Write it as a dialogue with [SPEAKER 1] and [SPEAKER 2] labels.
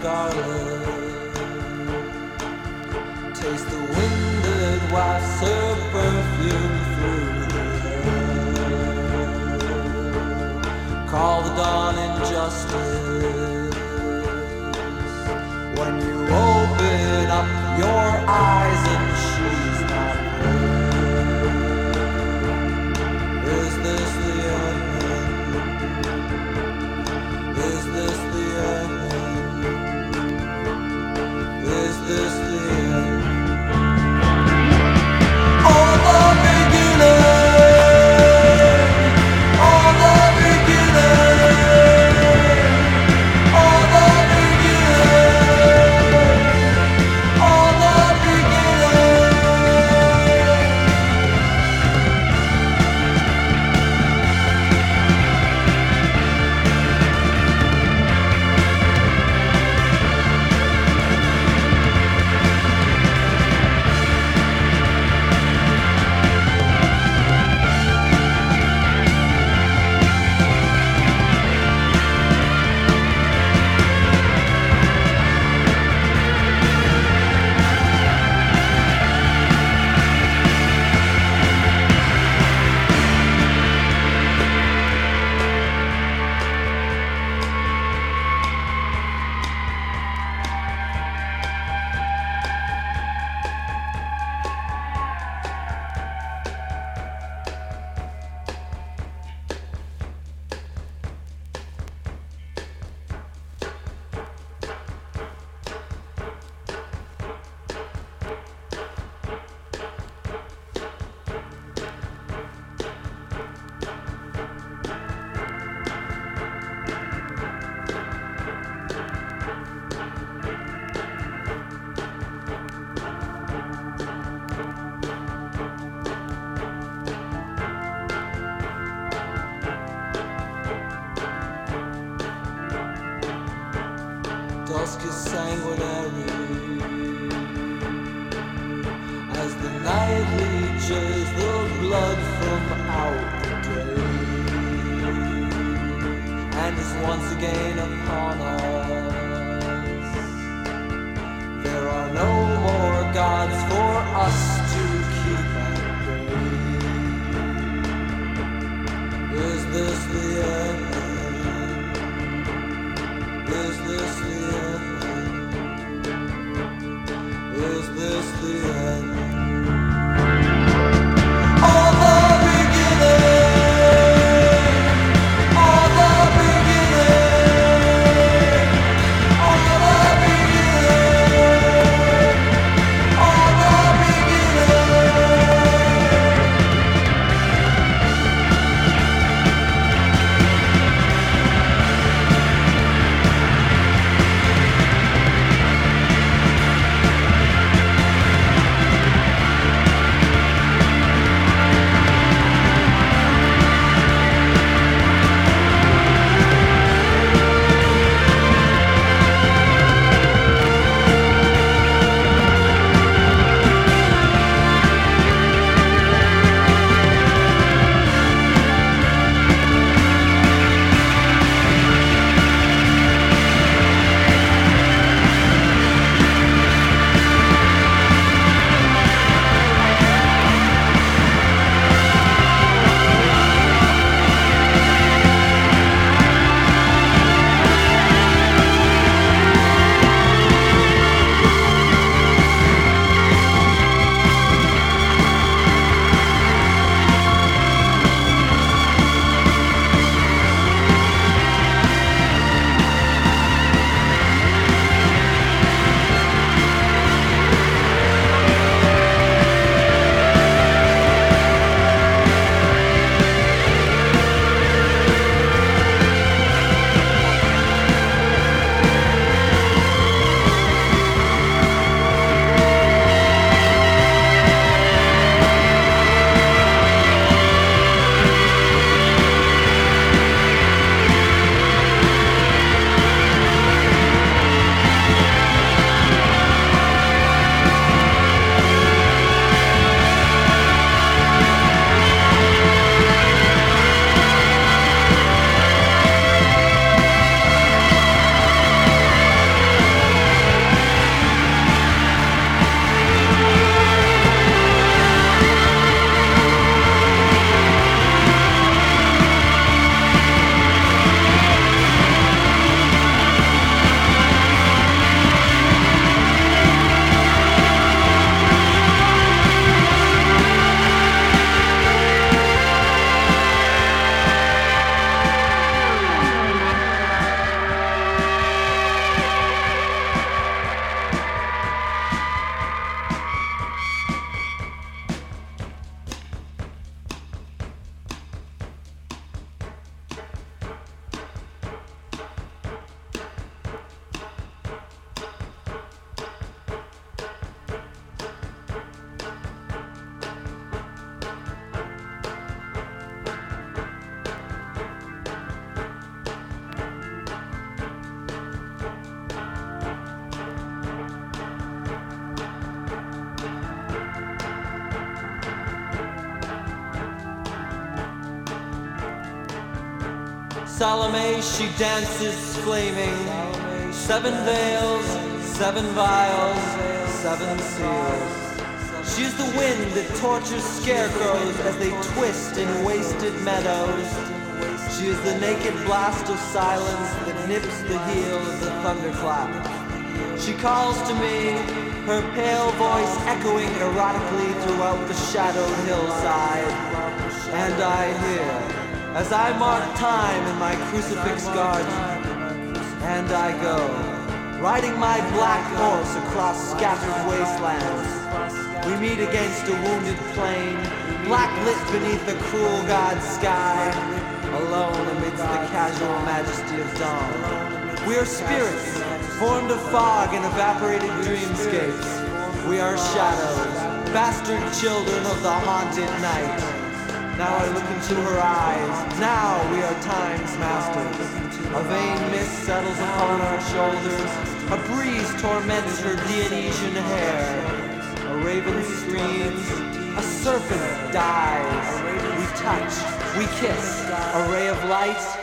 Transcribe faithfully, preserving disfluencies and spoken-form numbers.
[SPEAKER 1] scarlet. Taste the wind that wafts her perfume through the air. Call the dawn injustice. When you open up your eyes and she's not there. Is this the end? Is this the end? Is this the end? Or the beginning? Or the beginning? Or the beginning? Or the beginning? Dusk is sanguinary as the night leeches the blood from out the day, and is once again upon us. There are no more gods for us to keep at bay. Is this the end? Is this the end? Is this the end? Or the beginning? Or the beginning? Salome, she dances flaming. Seven veils, seven vials, seven seals. She's the wind that tortures scarecrows as they twist in wasted meadows. She is the naked blast of silence that nips the heel of the thunderclap. She calls to me, her pale voice echoing erotically throughout the shadowed hillside. And I hear, as I mark time in my crucifix garden, and I go, riding my black horse across scattered wastelands. We meet against a wounded plain, black lit beneath the cruel God's sky, alone amidst the casual majesty of dawn. We are spirits, formed of fog and evaporated dreamscapes. We are shadows, bastard children of the haunted night. Now I look into her eyes, now we are time's masters. A vain mist settles upon our shoulders, a breeze torments her Dionysian hair. A raven screams, a serpent dies. We touch, we kiss, a ray of light,